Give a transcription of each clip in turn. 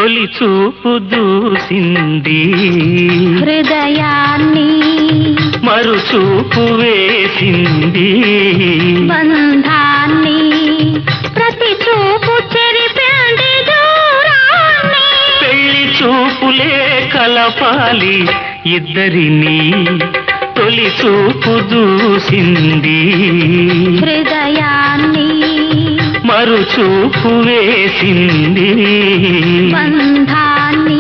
తొలి చూపు దూసింది హృదయాన్ని, మరు చూపు వేసింది బంధాన్ని, ప్రతి చూపు చెరిపింది దూరాన్ని. పెళ్లి చూపులే కలపాలి ఇద్దరిని, తొలి చూపు దూసింది హృదయాన్ని, మరు చూపు వేసింది బంధాన్ని.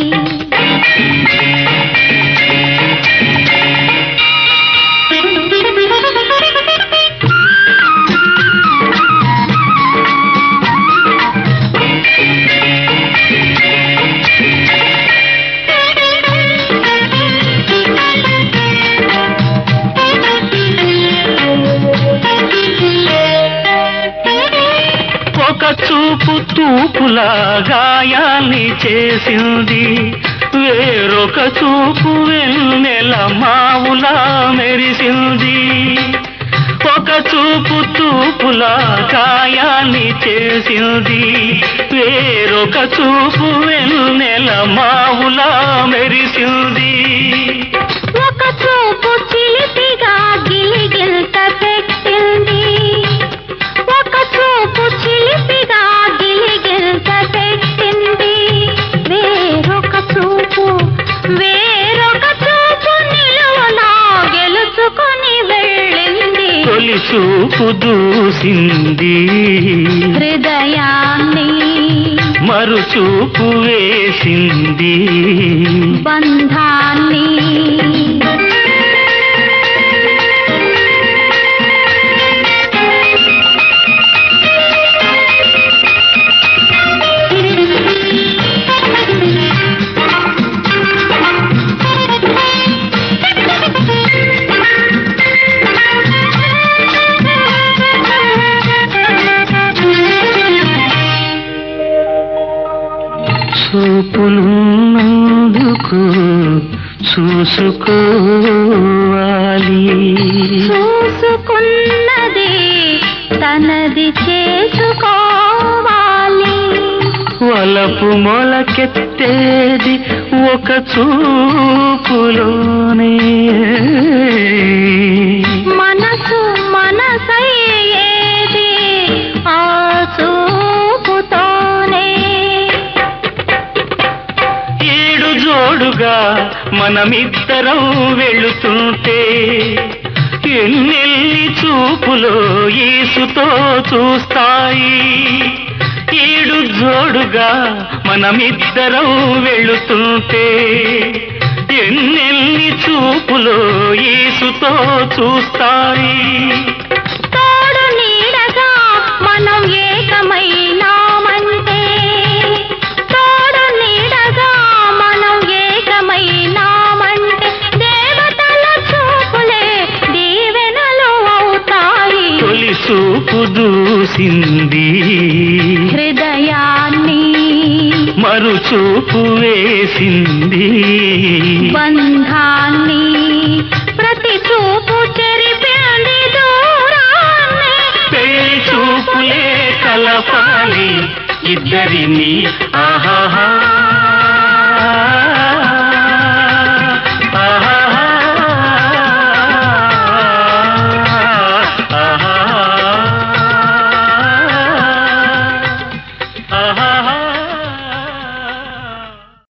ఒక చూపు తూపులా గాయాన్ని చేసింది, వేరొక చూపు వెన్నెల మావులా మెరిసింది. ఒక చూపు తూపులా గాయాన్ని చేసింది, వేరొక చూపు వెన్నెల మావులా మెరిసింది. ఒక చూపు చిలిపిగా గిలిగిల్త పెట్టింది, ఒక చూపు చిలిపిగా గిలిగిల్త పెట్టింది. వేరొక చూపు నిలువలా గెలుచుకొని వెళ్ళింది. తొలి చూపు దూసింది హృదయాన్ని, మరు చూపు వేసింది బంధాన్ని. చూపులున్నందుకు చూసుకోవాలి, చూసుకున్నది తనది చేసుకోవాలి. వలపు మొలకెత్తేది ఒక చూపులోనే, మనసు మనసయ్యేది ఆ చూపుతోనే. ఏడు జోడుగా మనమిద్దరం వెళుతుంటే, ఎన్నెల్లి చూపులో ఈసుతో చూస్తాయి. ఏడు జోడుగా మనమిద్దరం వెళుతుంటే, ఎన్నెల్లి చూపులో ఈసుతో చూస్తాయి. తోడు నీడగా మనం ఏకమైనామంటే, తోడు నీడగా మనం ఏకమైనామంటే, దేవతల చూపులే దీవెనలు అవుతాయి. తొలి చూపు దూసింది హృదయాన్ని, మరు చూపు వేసింది బంధాన్ని, ప్రతి చూపు చెరిపింది దూరాన్ని. పెళ్లి చూపులే కలపాలి ఇద్దరిని. ఆహాహా ఆహాహా